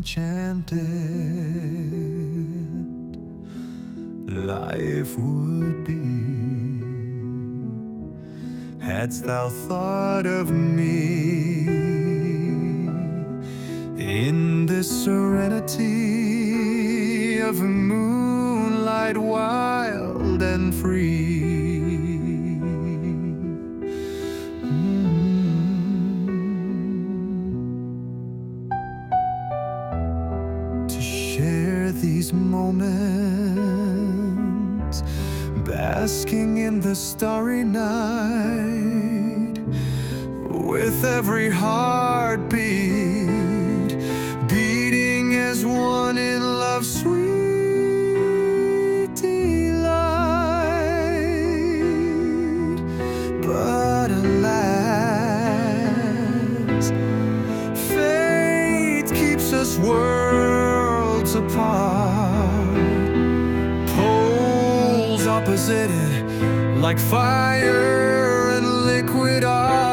enchanted life would be, hadst thou thought of me in the serenity of moonlight, wild and free. To share these moments, basking in the starry night, with every heartbeat beating as one in love's sweet delight. But alas, fate keeps us worlds apart, poles opposite, like fire and liquid are.